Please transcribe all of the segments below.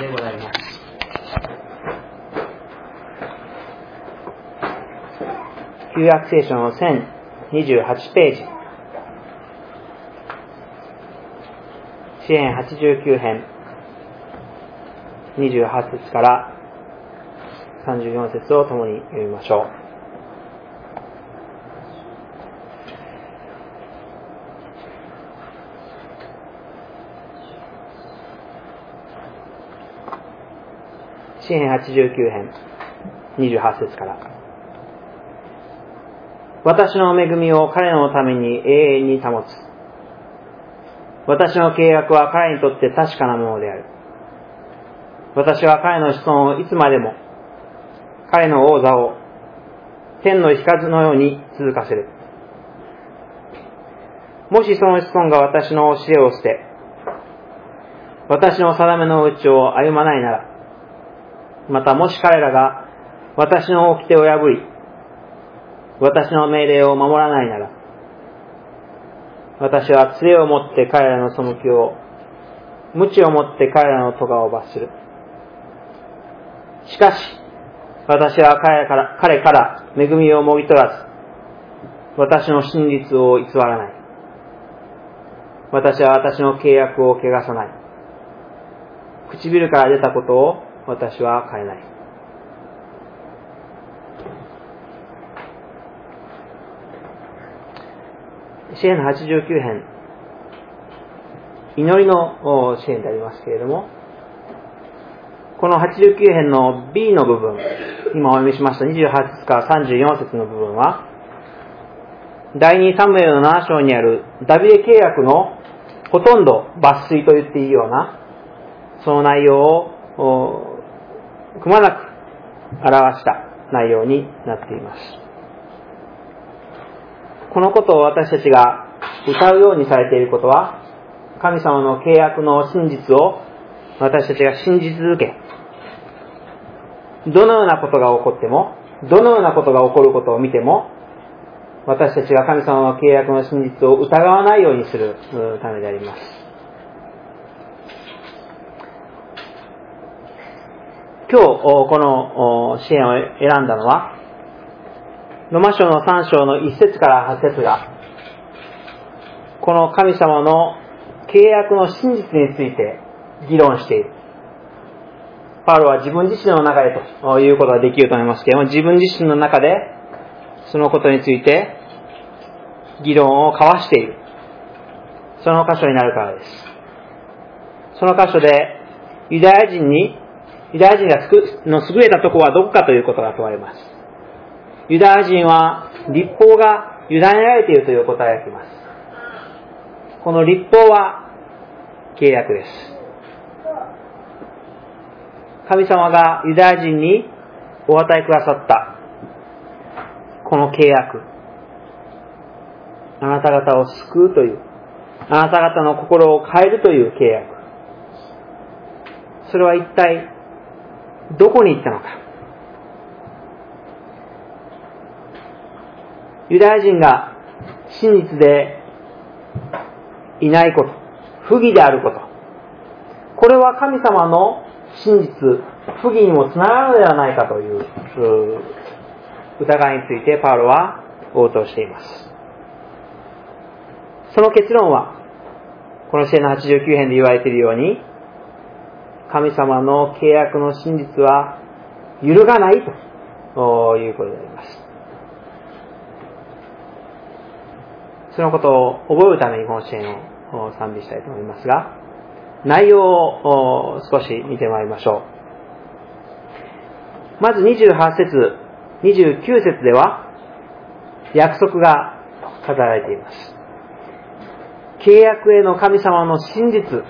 でございます。旧約聖書の1028ページ、詩編89編28節から34節を共に読みましょう。詩編89編28節から。私の恵みを彼のために永遠に保つ。私の契約は彼にとって確かなものである。私は彼の子孫をいつまでも、彼の王座を天の光のように続かせる。もしその子孫が私の教えを捨て、私の定めの道を歩まないなら、またもし彼らが私の掟を破り、私の命令を守らないなら、私は杖を持って彼らの背きを、鞭を持って彼らの咎を罰する。しかし、私は彼から恵みをもぎ取らず、私の真実を偽らない。私は私の契約を汚さない。唇から出たことを私は変えない。詩編の89編、祈りの詩編でありますけれども、この89編の B の部分、今お読みしました28節から34節の部分は、第2サムエルの7章にあるダビデ契約のほとんど抜粋と言っていいような、その内容をくまなく表した内容になっています。このことを私たちが歌うようにされていることは、神様の契約の真実を私たちが信じ続け、どのようなことが起こっても、どのようなことが起こることを見ても、私たちが神様の契約の真実を疑わないようにするためであります。今日この詩編を選んだのは、ロマ書の3章の1節から8節が、この神様の契約の真実について議論している。パウロは自分自身の中でということができると思いますけれども、自分自身の中でそのことについて議論を交わしている。その箇所になるからです。その箇所でユダヤ人の優れたところはどこかということが問われます。ユダヤ人は律法が委ねられているという答えが来ます。この律法は契約です。神様がユダヤ人にお与えくださったこの契約、あなた方を救うという、あなた方の心を変えるという契約、それは一体どこに行ったのか。ユダヤ人が真実でいないこと、不義であること、これは神様の真実、不義にもつながるのではないかという疑いについてパウロは応答しています。その結論は、この詩編の89編で言われているように、神様の契約の真実は揺るがないということであります。そのことを覚えるためにこの詩編を賛美したいと思いますが、内容を少し見てまいりましょう。まず28節、29節では約束が語られています。契約への神様の真実、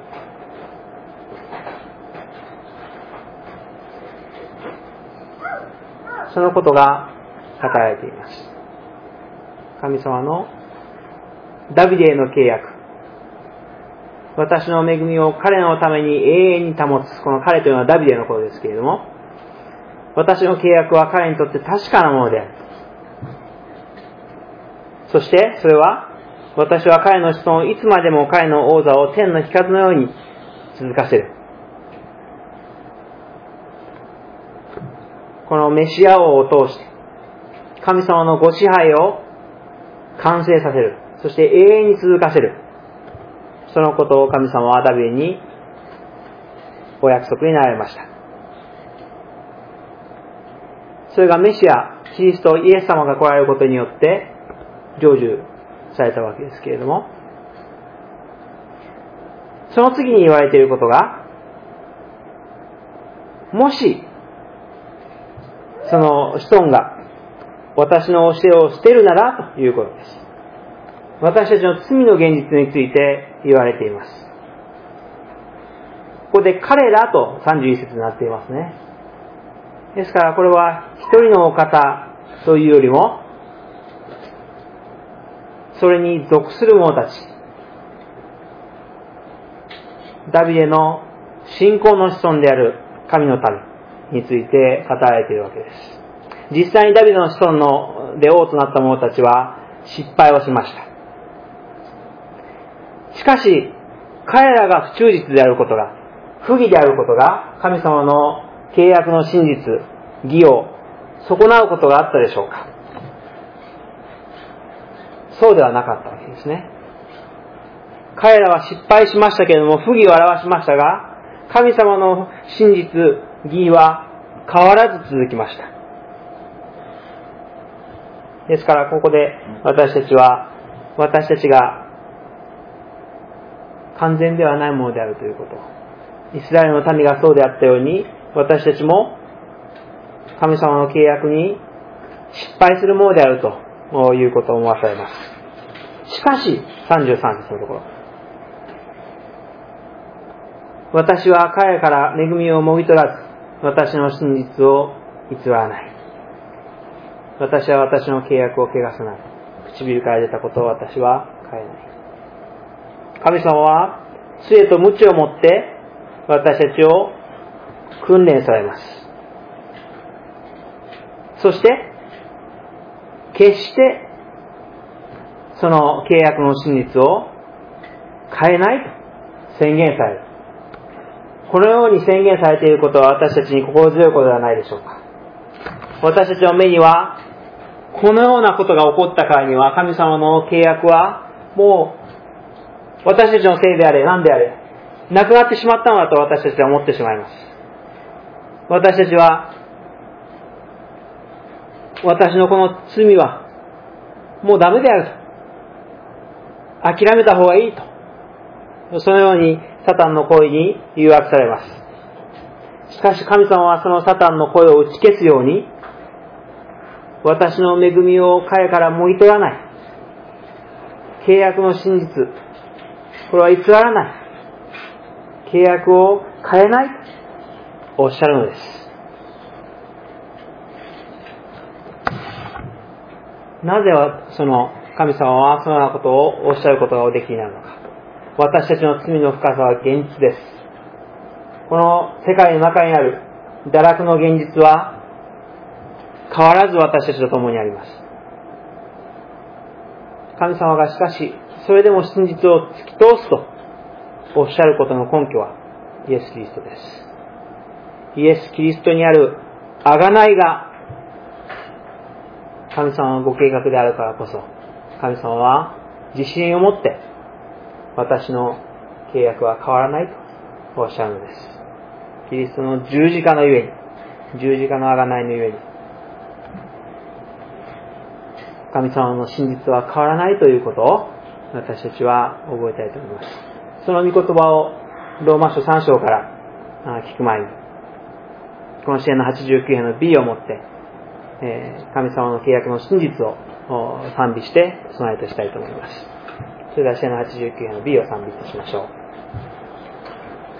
そのことが語られています。神様のダビデへの契約、私の恵みを彼のために永遠に保つ。この彼というのはダビデのことですけれども、私の契約は彼にとって確かなものである。そしてそれは、私は彼の子孫をいつまでも彼の王座を天の光のように続かせる。 このメシア王を通して神様のご支配を完成させる、そして永遠に続かせる、そのことを神様はダビデにお約束になられました。それがメシア、キリスト、イエス様が来られることによって成就されたわけですけれども、その次に言われていることが、もしその子孫が私の教えを捨てるならということです。私たちの罪の現実について言われています。ここで彼らと31節になっていますね。ですからこれは一人のお方というよりも、それに属する者たち、ダビデの信仰の子孫である神の民について語られているわけです。実際にダビデの子孫で王となった者たちは失敗をしました。しかし彼らが不忠実であることが、不義であることが、神様の契約の真実、義を損なうことがあったでしょうか。そうではなかったわけですね。彼らは失敗しましたけれども、不義を表しましたが、神様の真実、義は変わらず続きました。ですからここで私たちが完全ではないものであるということ、イスラエルの民がそうであったように、私たちも神様の契約に失敗するものであるということを思わされます。しかし33節のところ、私は彼らから恵みをもぎ取らず、私の真実を偽らない。私は私の契約を汚さない。唇から出たことを私は変えない。神様は杖と鞭を持って私たちを訓練されます。そして決してその契約の真実を変えないと宣言される。このように宣言されていることは私たちに心強いことではないでしょうか。私たちの目にはこのようなことが起こったからには、神様の契約はもう私たちのせいであれ何であれなくなってしまったのだと私たちは思ってしまいます。私たちは私のこの罪はもうダメであると、諦めた方がいいと、そのようにサタンの声に誘惑されます。しかし神様はそのサタンの声を打ち消すように、私の恵みを彼からもぎ取らない、契約の真実、これは偽らない、契約を変えないとおっしゃるのです。なぜその神様はそのようなことをおっしゃることがおできになるのか。私たちの罪の深さは現実です。この世界の中にある堕落の現実は変わらず私たちと共にあります。神様がしかしそれでも真実を突き通すとおっしゃることの根拠はイエス・キリストです。イエス・キリストにある贖いが神様のご計画であるからこそ、神様は自信を持って私の契約は変わらないとおっしゃるのです。キリストの十字架のゆえに、十字架の贖いのゆえに、神様の真実は変わらないということを私たちは覚えたいと思います。その御言葉をローマ書3章から聞く前に、この詩篇の89編の B をもって神様の契約の真実を賛美して備えとしたいと思います。それでは詩篇の89編の B を賛美としましょう。